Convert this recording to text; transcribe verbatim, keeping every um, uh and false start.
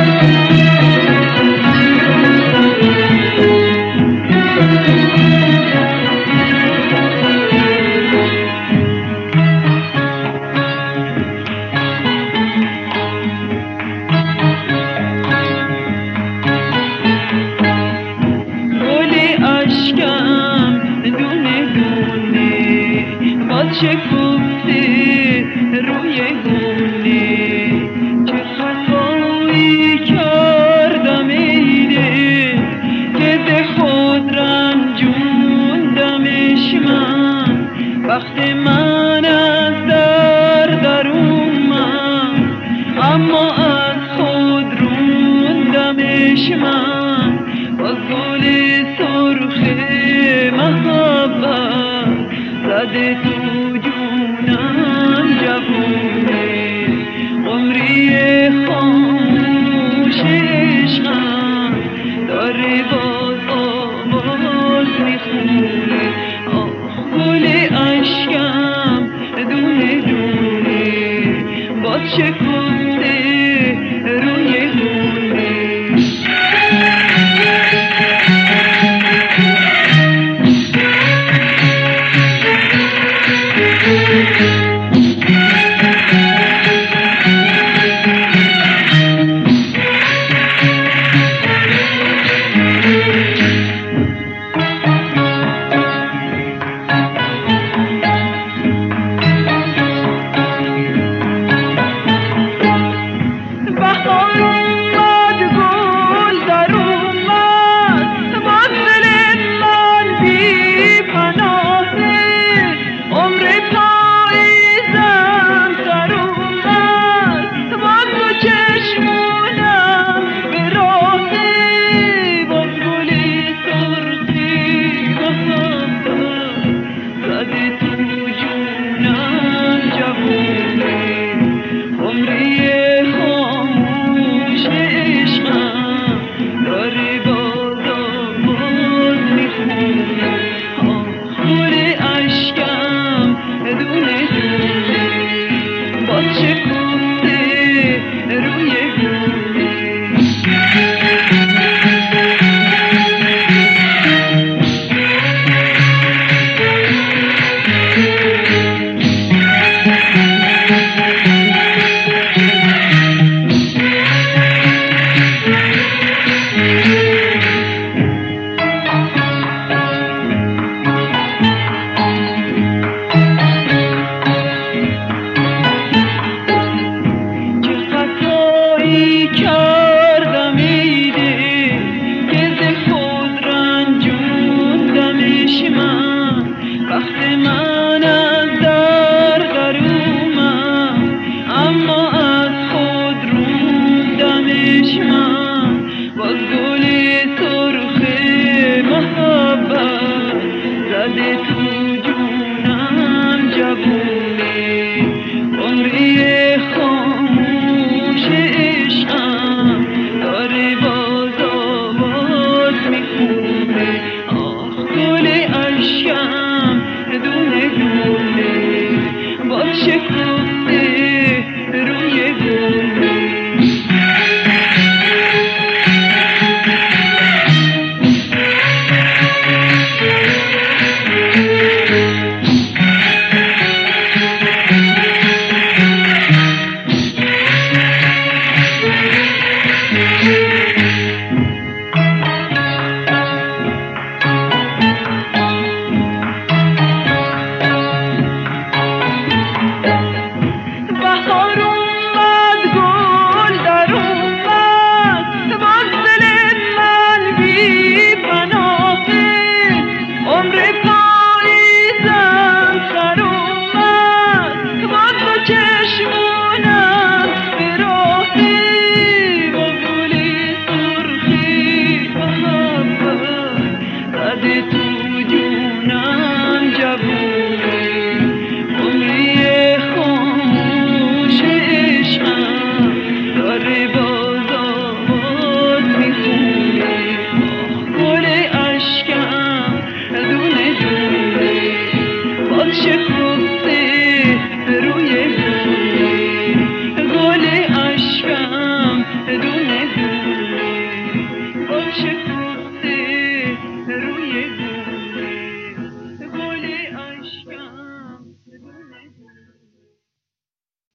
شکفته روی گونه چه خطایی کردم ایده که به خود رنجوندمش من وقت من از در در اومد اما از خود روندمش من باز گل سرخ محبت زده تو جونم جوونه عمری خاموش عشقم داره باز آواز میخونه آه گل عشقم دونه دونه باز شکفته روی گونه کردم ایده که به خود رنجوندمش من وقت من از در در اومد اما از خود روندمش من باز گل سرخ محبت زده تو جونم جوونه عمری خاموش داره باز آواز میخونه آه گل عشقم دونه دونه باز شکفته روی گونه شکفته روی گونه گل عشقم دونه